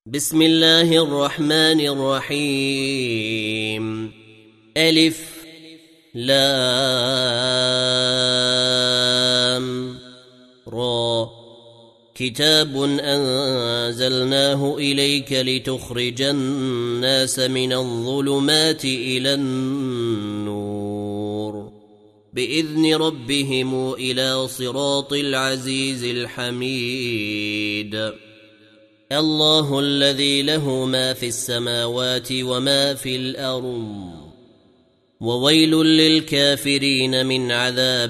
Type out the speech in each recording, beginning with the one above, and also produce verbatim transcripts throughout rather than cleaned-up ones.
بسم الله الرحمن الرحيم. ألف لام را. كتاب أنزلناه إليك لتخرج الناس من الظلمات إلى النور بإذن ربهم إلى صراط العزيز الحميد. الله الذي له ما في السماوات وما في الأرض وويل للكافرين من عذاب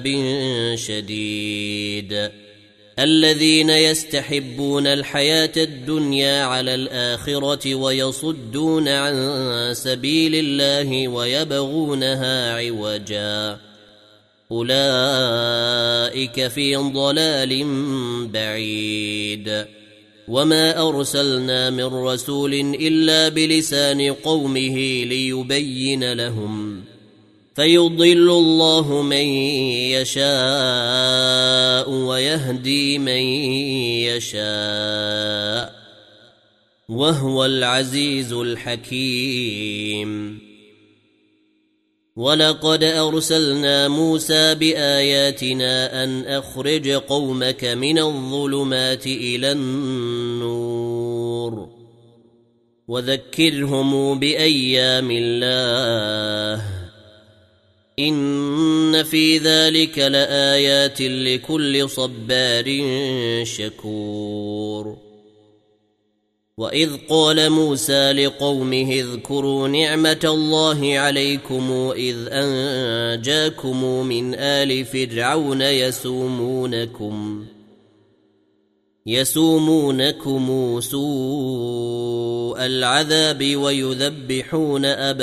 شديد. الذين يستحبون الحياة الدنيا على الآخرة ويصدون عن سبيل الله ويبغونها عوجا أولئك في ضلال بعيد. وما أرسلنا من رسول إلا بلسان قومه ليبين لهم فيضل الله من يشاء ويهدي من يشاء وهو العزيز الحكيم. ولقد أرسلنا موسى بآياتنا أن أخرج قومك من الظلمات إلى النور وذكرهم بأيام الله إن في ذلك لآيات لكل صبار شكور. وإذ قال موسى لقومه اذكروا نعمة الله عليكم إذ أنجاكم من آل فرعون يسومونكم يسومونكم سوء العذاب ويذبحون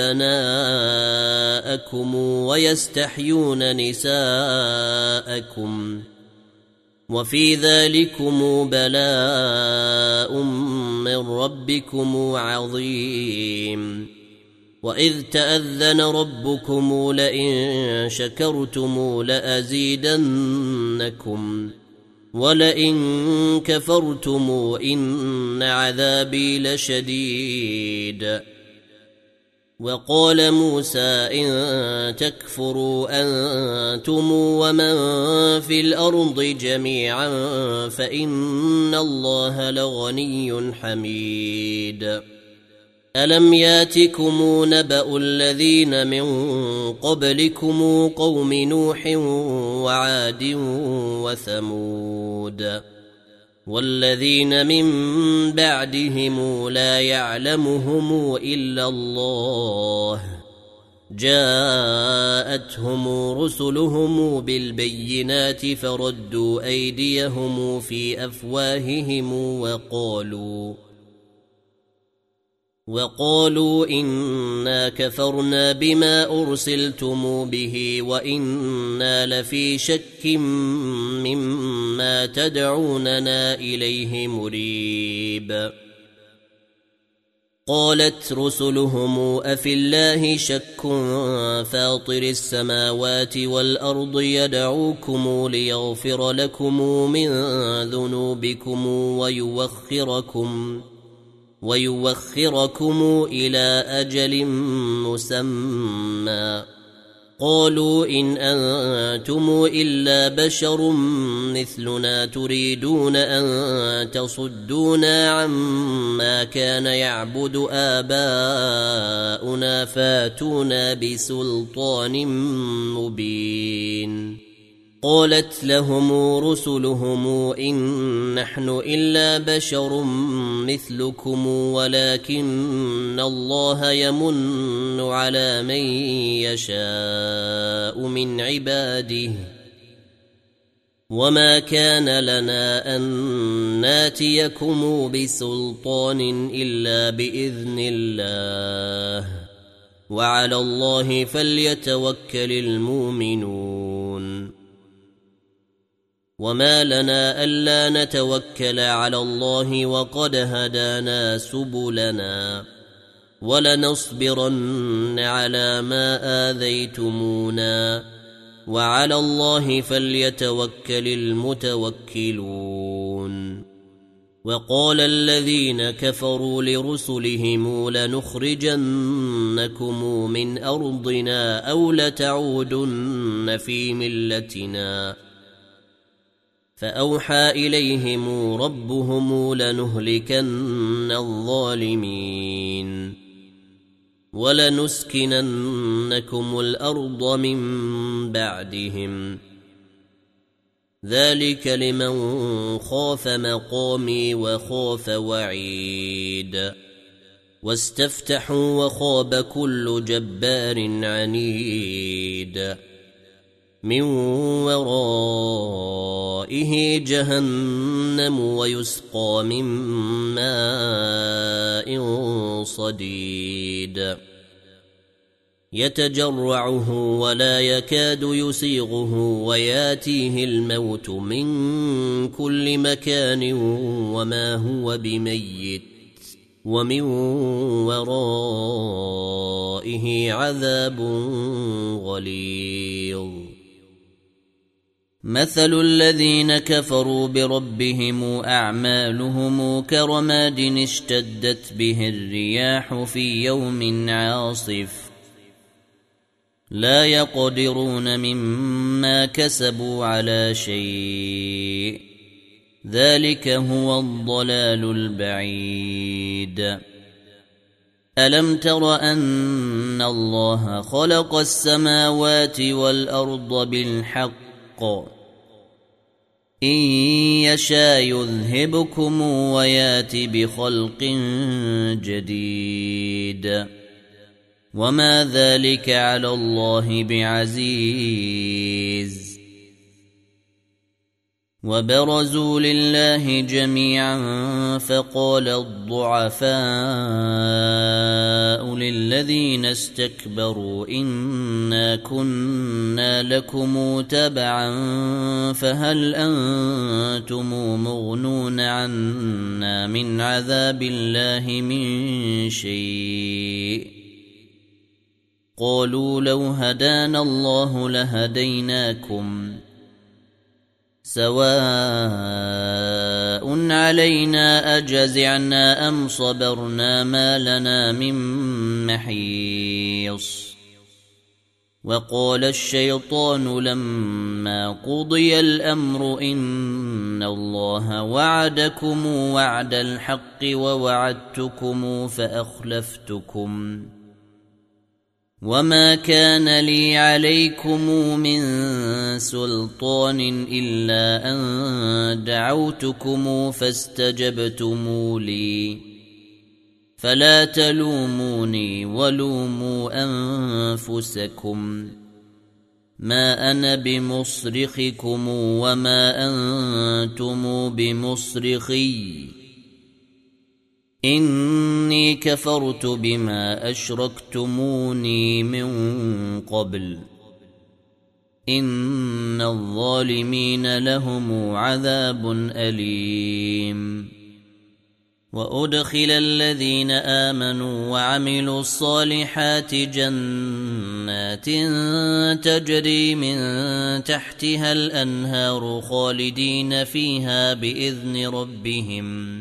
أبناءكم ويستحيون نساءكم وفي ذلكم بلاء من ربكم عظيم. وإذ تأذن ربكم لئن شكرتم لأزيدنكم ولئن كفرتم إن عذابي لشديد. وقال موسى إن تكفروا أنتم ومن في الأرض جميعا فإن الله لغني حميد. ألم ياتكم نبأ الذين من قبلكم قوم نوح وعاد وثمود والذين من بعدهم لا يعلمهم إلا الله جاءتهم رسلهم بالبينات فردوا أيديهم في أفواههم وقالوا وقالوا إنا كفرنا بما أرسلتم به وإنا لفي شك مما تدعوننا إليه مريب. قالت رسلهم أفي الله شك فاطر السماوات والأرض يدعوكم ليغفر لكم من ذنوبكم ويوخركم ويوخركم إلى أجل مسمى. قالوا إن أنتم إلا بشر مثلنا تريدون أن تصدونا عما كان يعبد آباؤنا فاتونا بسلطان مبين. قالت لهم رسلهم إن نحن إلا بشر مثلكم ولكن الله يمن على من يشاء من عباده وما كان لنا أن ناتيكم بسلطان إلا بإذن الله وعلى الله فليتوكل المؤمنون. وما لنا ألا نتوكل على الله وقد هدانا سبلنا ولنصبرن على ما آذيتمونا وعلى الله فليتوكل المتوكلون. وقال الذين كفروا لرسلهم لنخرجنكم من أرضنا أو لتعودن في ملتنا فأوحى إليهم ربهم لنهلكن الظالمين ولنسكننكم الأرض من بعدهم ذلك لمن خاف مقامي وخاف وعيد واستفتحوا وخاب كل جبار عنيد من ورائه جهنم ويسقى من ماء صديد يتجرعه ولا يكاد يسيغه وياتيه الموت من كل مكان وما هو بميت ومن ورائه عذاب غليظ مثل الذين كفروا بربهم أعمالهم كرماد اشتدت به الرياح في يوم عاصف لا يقدرون مما كسبوا على شيء ذلك هو الضلال البعيد ألم تر أن الله خلق السماوات والأرض بالحق إن يشاء يذهبكم ويات بخلق جديد وما ذلك على الله بعزيز وبرزوا لله جميعا فقال الضعفاء للذين استكبروا إنا كنا لكم تبعا فهل أنتم مغنون عنا من عذاب الله من شيء قالوا لو هدانا الله لهديناكم سواء علينا أجزعنا أم صبرنا ما لنا من محيص وقال الشيطان لما قضي الأمر إن الله وعدكم وعد الحق ووعدتكم فأخلفتكم وما كان لي عليكم من سلطان إلا أن دعوتكم فاستجبتم لي فلا تلوموني ولوموا أنفسكم ما أنا بمصرخكم وما أنتم بمصرخي إني كفرت بما أشركتموني من قبل إن الظالمين لهم عذاب أليم وأدخل الذين آمنوا وعملوا الصالحات جنات تجري من تحتها الأنهار خالدين فيها بإذن ربهم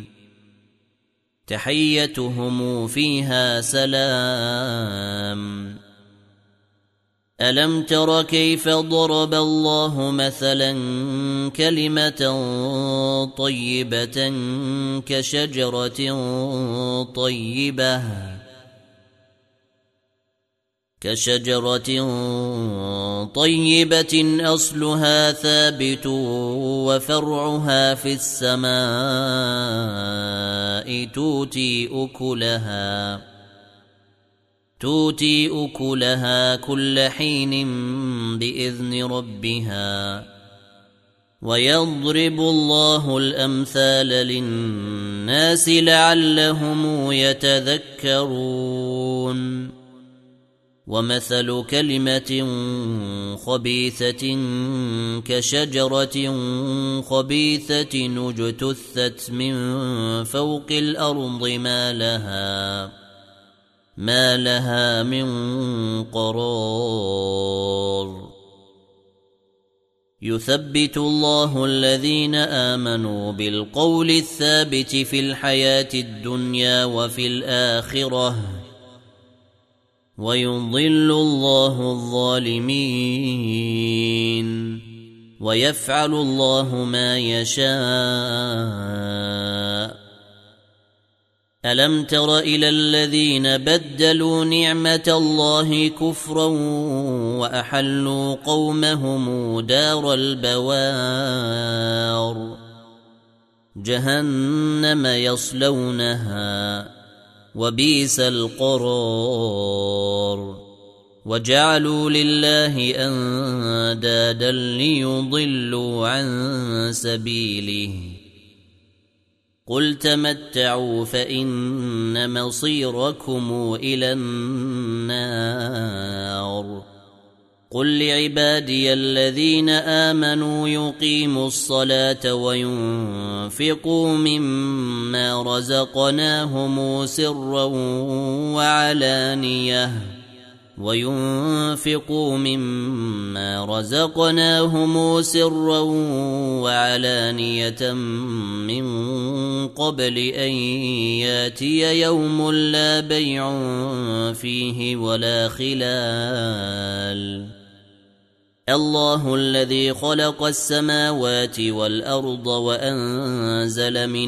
تحيتهم فيها سلام ألم تر كيف ضرب الله مثلا كلمة طيبة كشجرة طيبة كشجرة طيبة أصلها ثابت وفرعها في السماء تؤتي أكلها تؤتي أكلها كل حين بإذن ربها ويضرب الله الأمثال للناس لعلهم يتذكرون ومثل كلمة خبيثة كشجرة خبيثة اجتثت من فوق الأرض ما لها ما لها من قرار يثبت الله الذين آمنوا بالقول الثابت في الحياة الدنيا وفي الآخرة ويضل الله الظالمين ويفعل الله ما يشاء. ألم تر إلى الذين بدلوا نعمة الله كفرا وأحلوا قومهم دار البوار جهنم يصلونها وبئس القرار وجعلوا لله أندادا ليضلوا عن سبيله قل تمتعوا فإن مصيركم إلى النار قل لعبادي الذين آمنوا يقيموا الصلاة وينفقوا مما رزقناهم سرا وعلانية وينفقوا مما رزقناهم سرا وعلانية من قبل أن ياتي يوم لا بيع فيه ولا خلال. الله الذي خلق السماوات والأرض وأنزل من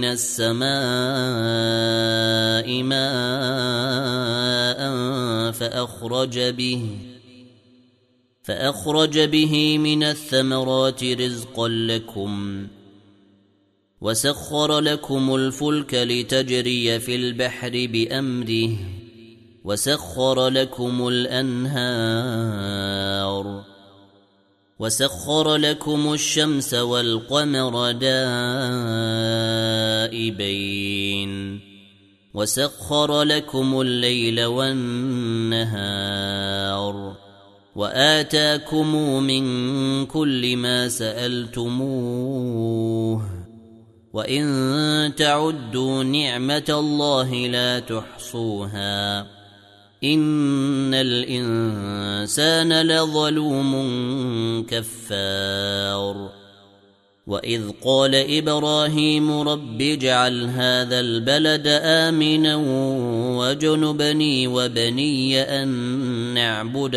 السماء ماء فأخرج به فأخرج به من الثمرات رزقا لكم وسخر لكم الفلك لتجري في البحر بأمره وسخر لكم الأنهار وسخر لكم الشمس والقمر دائبين وسخر لكم الليل والنهار وآتاكم من كل ما سألتموه وإن تعدوا نعمة الله لا تحصوها إن الإنسان لظلوم كفار. وإذ قال إبراهيم رب اجعل هذا البلد آمنا وجنبني وبني أن نعبد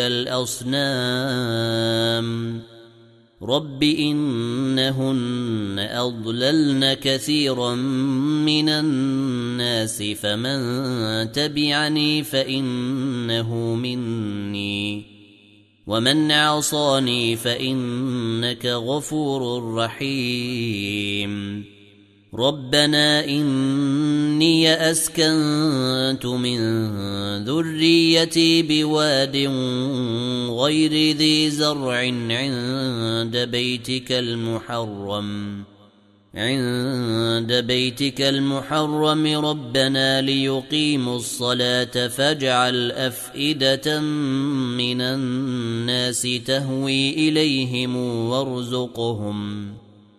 الأصنام رب إنهن أضللن كثيرا من الناس فمن تبعني فإنه مني ومن عصاني فإنك غفور رحيم. ربنا إني أسكنت من ذريتي بواد غير ذي زرع عند بيتك المحرم عند بيتك المحرم ربنا ليقيموا الصلاة فاجعل أفئدة من الناس تهوي إليهم وارزقهم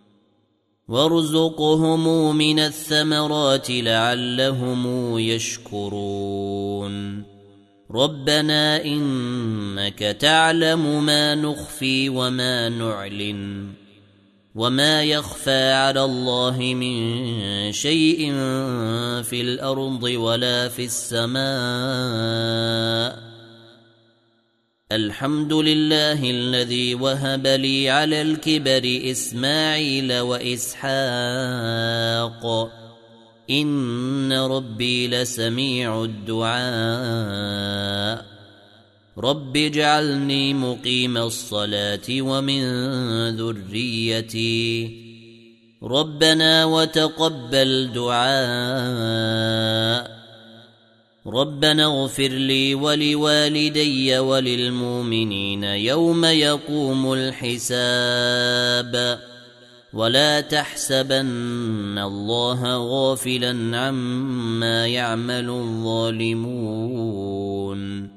وارزقهم من الثمرات لعلهم يشكرون. ربنا إنك تعلم ما نخفي وما نعلن وما يخفى على الله من شيء في الأرض ولا في السماء. الحمد لله الذي وهب لي على الكبر إسماعيل وإسحاق إن ربي لسميع الدعاء. رب اجعلني مقيم الصلاة ومن ذريتي ربنا وتقبل دعاء. ربنا اغفر لي ولوالدي وللمؤمنين يوم يقوم الحساب ولا تحسبن الله غافلا عما يعمل الظالمون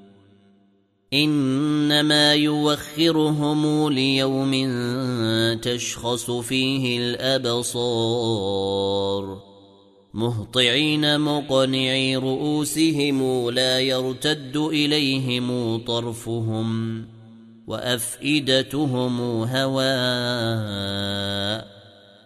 إنما يوخرهم ليوم تشخص فيه الأبصار مهطعين مقنعي رؤوسهم لا يرتد إليهم طرفهم وأفئدتهم هواء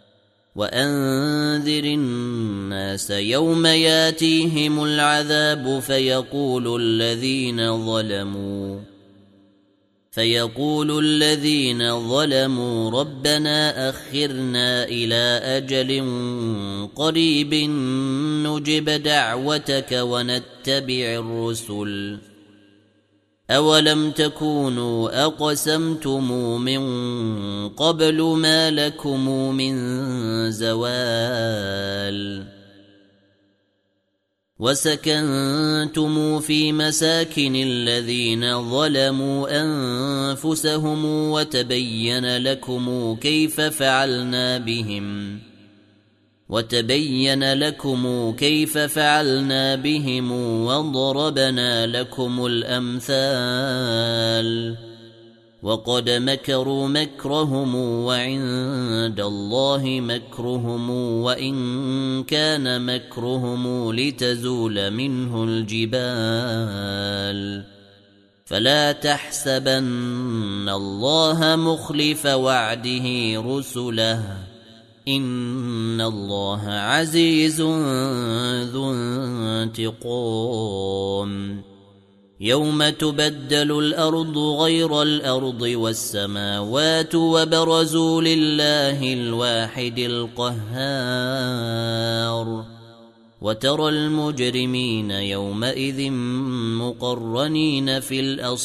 وأنذر الناس يوم ياتيهم العذاب فيقول الذين ظلموا فيقول الذين ظلموا ربنا أخرنا إلى أجل قريب نجب دعوتك ونتبع الرسل أولم تكونوا أقسمتم من قبل ما لكم من زوال وسكنتم في مساكن الذين ظلموا أنفسهم وتبين لكم كيف فعلنا بهم وتبين لكم كيف فعلنا بهم وضربنا لكم الأمثال وقد مكروا مكرهم وعند الله مكرهم وإن كان مكرهم لتزول منه الجبال فلا تحسبن الله مخلف وعده رسله إن الله عزيز ذو انتقام يوم تبدل الأرض غير الأرض والسماوات وبرزوا لله الواحد القهار وترى المجرمين يومئذ مقرنين في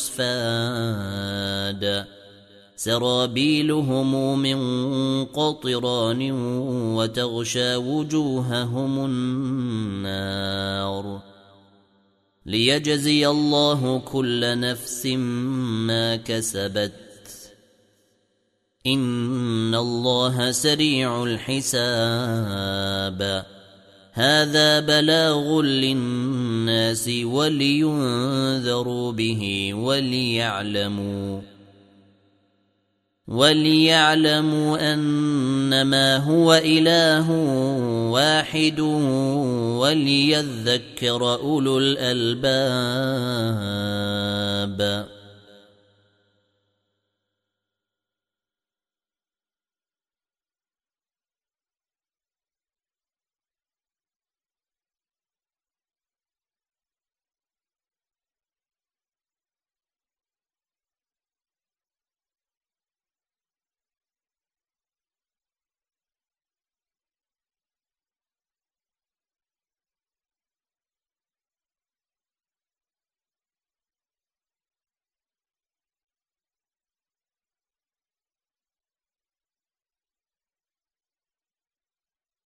الأصفاد سرابيلهم من قطران وتغشى وجوههم النار ليجزي الله كل نفس ما كسبت إن الله سريع الحساب هذا بلاغ للناس ولينذروا به وليعلموا وليعلموا أنما هو إله واحد وليذكر أولو الألباب.